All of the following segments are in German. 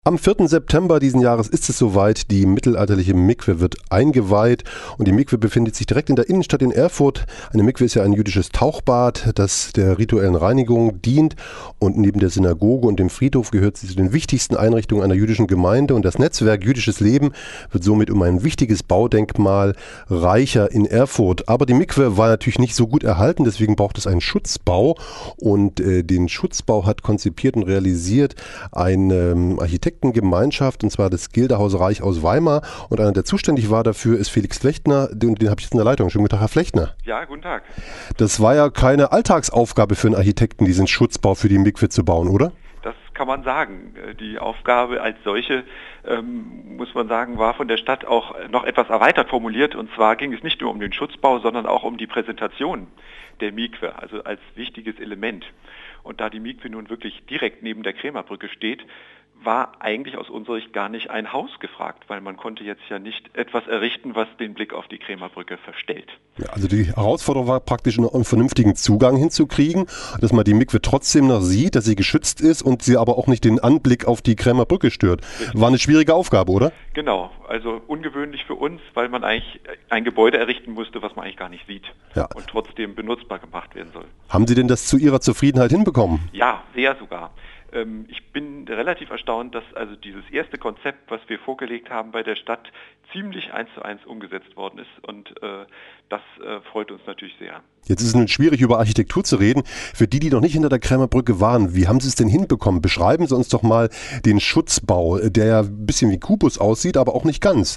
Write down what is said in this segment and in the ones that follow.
Am 4. September diesen Jahres ist es soweit, die mittelalterliche Mikwe wird eingeweiht und die Mikwe befindet sich direkt in der Innenstadt in Erfurt. Eine Mikwe ist ja ein jüdisches Tauchbad, das der rituellen Reinigung dient und neben der Synagoge und dem Friedhof gehört sie zu den wichtigsten Einrichtungen einer jüdischen Gemeinde und das Netzwerk Jüdisches Leben wird somit um ein wichtiges Baudenkmal reicher in Erfurt. Aber die Mikwe war natürlich nicht so gut erhalten, deswegen braucht es einen Schutzbau und den Schutzbau hat konzipiert und realisiert ein Architektengemeinschaft, und zwar das Gilderhaus Reich aus Weimar. Und einer, der zuständig war dafür, ist Felix Flechtner. Den habe ich jetzt in der Leitung. Schönen guten Tag, Herr Flechtner. Ja, guten Tag. Das war ja keine Alltagsaufgabe für einen Architekten, diesen Schutzbau für die Mikwe zu bauen, oder? Das kann man sagen. Die Aufgabe als solche, muss man sagen, war von der Stadt auch noch etwas erweitert formuliert. Und zwar ging es nicht nur um den Schutzbau, sondern auch um die Präsentation der Mikwe, also als wichtiges Element. Und da die Mikwe nun wirklich direkt neben der Krämerbrücke steht, war eigentlich aus unserer Sicht gar nicht ein Haus gefragt, weil man konnte jetzt ja nicht etwas errichten, was den Blick auf die Krämerbrücke verstellt. Ja, also die Herausforderung war praktisch einen vernünftigen Zugang hinzukriegen, dass man die Mikwe trotzdem noch sieht, dass sie geschützt ist und sie aber auch nicht den Anblick auf die Krämerbrücke stört. War eine schwierige Aufgabe, oder? Genau, also ungewöhnlich für uns, weil man eigentlich ein Gebäude errichten musste, was man eigentlich gar nicht sieht, ja, und trotzdem benutzbar gemacht werden soll. Haben Sie denn das zu Ihrer Zufriedenheit hinbekommen? Ja, sehr sogar. Ich bin relativ erstaunt, dass also dieses erste Konzept, was wir vorgelegt haben bei der Stadt, ziemlich 1:1 umgesetzt worden ist und das freut uns natürlich sehr. Jetzt ist es nun schwierig, über Architektur zu reden. Für die noch nicht hinter der Krämerbrücke waren, wie haben Sie es denn hinbekommen? Beschreiben Sie uns doch mal den Schutzbau, der ja ein bisschen wie Kubus aussieht, aber auch nicht ganz.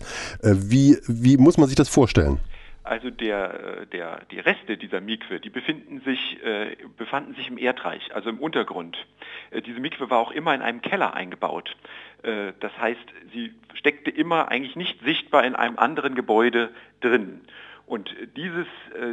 Wie muss man sich das vorstellen? Also die Reste dieser Mikwe, die befanden sich im Erdreich, also im Untergrund. Diese Mikwe war auch immer in einem Keller eingebaut. Das heißt, sie steckte immer eigentlich nicht sichtbar in einem anderen Gebäude drin. Und dieses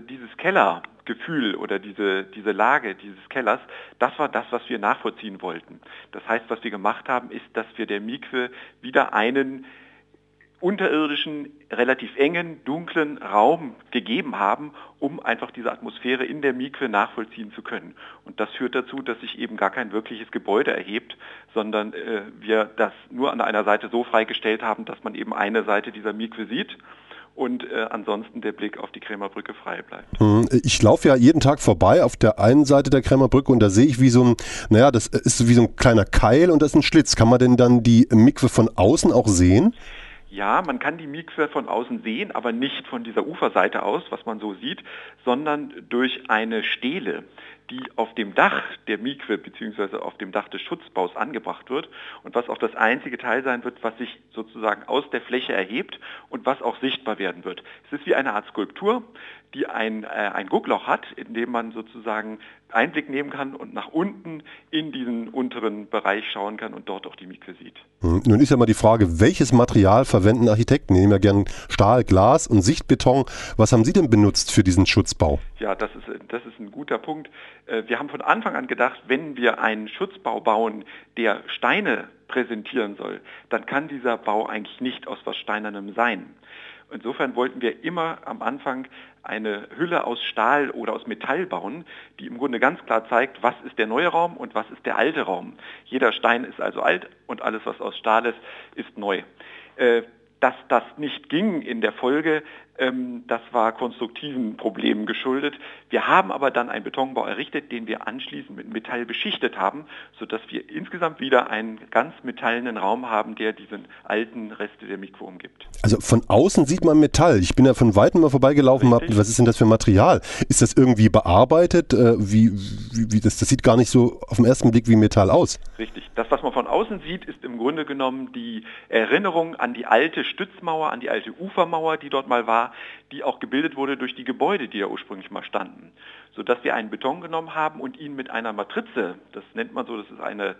Kellergefühl oder diese Lage dieses Kellers, das war das, was wir nachvollziehen wollten. Das heißt, was wir gemacht haben, ist, dass wir der Mikwe wieder einen unterirdischen, relativ engen, dunklen Raum gegeben haben, um einfach diese Atmosphäre in der Mikwe nachvollziehen zu können. Und das führt dazu, dass sich eben gar kein wirkliches Gebäude erhebt, sondern wir das nur an einer Seite so freigestellt haben, dass man eben eine Seite dieser Mikwe sieht und ansonsten der Blick auf die Krämerbrücke frei bleibt. Ich laufe ja jeden Tag vorbei auf der einen Seite der Krämerbrücke und da sehe ich wie so ein, das ist wie so ein kleiner Keil und das ist ein Schlitz. Kann man denn dann die Mikwe von außen auch sehen? Ja, man kann die Mikwe von außen sehen, aber nicht von dieser Uferseite aus, was man so sieht, sondern durch eine Stele, die auf dem Dach der Mikwe bzw. auf dem Dach des Schutzbaus angebracht wird und was auch das einzige Teil sein wird, was sich sozusagen aus der Fläche erhebt und was auch sichtbar werden wird. Es ist wie eine Art Skulptur, die ein Guckloch hat, in dem man sozusagen Einblick nehmen kann und nach unten in diesen unteren Bereich schauen kann und dort auch die Mikwe sieht. Nun ist ja mal die Frage, welches Material verwenden Architekten? Die nehmen ja gern Stahl, Glas und Sichtbeton. Was haben Sie denn benutzt für diesen Schutzbau? Ja, das ist ein guter Punkt. Wir haben von Anfang an gedacht, wenn wir einen Schutzbau bauen, der Steine präsentieren soll, dann kann dieser Bau eigentlich nicht aus was Steinernem sein. Insofern wollten wir immer am Anfang eine Hülle aus Stahl oder aus Metall bauen, die im Grunde ganz klar zeigt, was ist der neue Raum und was ist der alte Raum. Jeder Stein ist also alt und alles, was aus Stahl ist, ist neu. Dass das nicht ging in der Folge, das war konstruktiven Problemen geschuldet. Wir haben aber dann einen Betonbau errichtet, den wir anschließend mit Metall beschichtet haben, sodass wir insgesamt wieder einen ganz metallenen Raum haben, der diesen alten Reste der Mikwe umgibt. Also von außen sieht man Metall. Ich bin ja von Weitem mal vorbeigelaufen, was ist denn das für Material? Ist das irgendwie bearbeitet? Das sieht gar nicht so auf den ersten Blick wie Metall aus. Richtig. Das, was man von außen sieht, ist im Grunde genommen die Erinnerung an die alte Stützmauer, an die alte Ufermauer, die dort mal war, die auch gebildet wurde durch die Gebäude, die ja ursprünglich mal standen. Sodass wir einen Beton genommen haben und ihn mit einer Matrize, das nennt man so, das ist eine,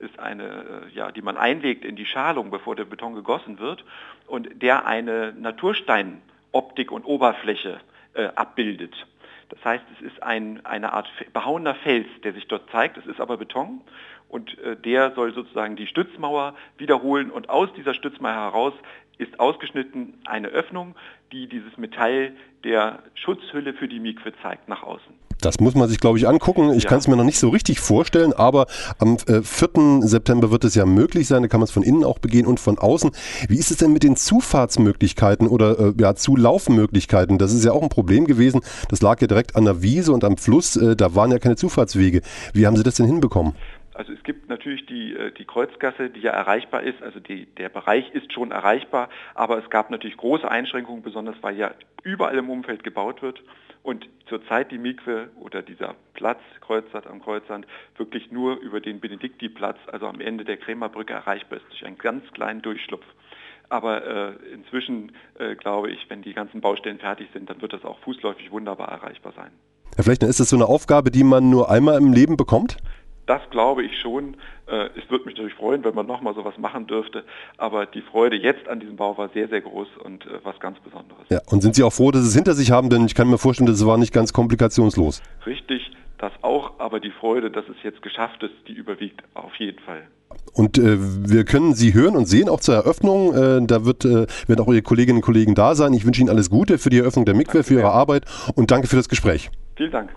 die man einlegt in die Schalung, bevor der Beton gegossen wird, und der eine Natursteinoptik und Oberfläche abbildet. Das heißt, es ist eine Art behauener Fels, der sich dort zeigt, es ist aber Beton und der soll sozusagen die Stützmauer wiederholen und aus dieser Stützmauer heraus ist ausgeschnitten eine Öffnung, die dieses Metall der Schutzhülle für die Mikwe zeigt nach außen. Das muss man sich, glaube ich, angucken. Ich kann es mir noch nicht so richtig vorstellen, aber am 4. September wird es ja möglich sein. Da kann man es von innen auch begehen und von außen. Wie ist es denn mit den Zufahrtsmöglichkeiten oder Zulaufmöglichkeiten? Das ist ja auch ein Problem gewesen. Das lag ja direkt an der Wiese und am Fluss. Da waren ja keine Zufahrtswege. Wie haben Sie das denn hinbekommen? Also es gibt natürlich die Kreuzgasse, die ja erreichbar ist, also der Bereich ist schon erreichbar, aber es gab natürlich große Einschränkungen, besonders weil ja überall im Umfeld gebaut wird und zurzeit die Mikwe oder dieser Platz, Kreuzsand am Kreuzsand, wirklich nur über den Benediktiplatz, also am Ende der Krämerbrücke erreichbar ist, durch einen ganz kleinen Durchschlupf. Aber inzwischen glaube ich, wenn die ganzen Baustellen fertig sind, dann wird das auch fußläufig wunderbar erreichbar sein. Ja, vielleicht ist das so eine Aufgabe, die man nur einmal im Leben bekommt? Das glaube ich schon. Es würde mich natürlich freuen, wenn man nochmal sowas machen dürfte. Aber die Freude jetzt an diesem Bau war sehr, sehr groß und was ganz Besonderes. Ja, und sind Sie auch froh, dass Sie es hinter sich haben? Denn ich kann mir vorstellen, das war nicht ganz komplikationslos. Richtig, das auch. Aber die Freude, dass es jetzt geschafft ist, die überwiegt auf jeden Fall. Und wir können Sie hören und sehen, auch zur Eröffnung. Da werden auch Ihre Kolleginnen und Kollegen da sein. Ich wünsche Ihnen alles Gute für die Eröffnung der Mikwe, für Ihre Arbeit und danke für das Gespräch. Vielen Dank.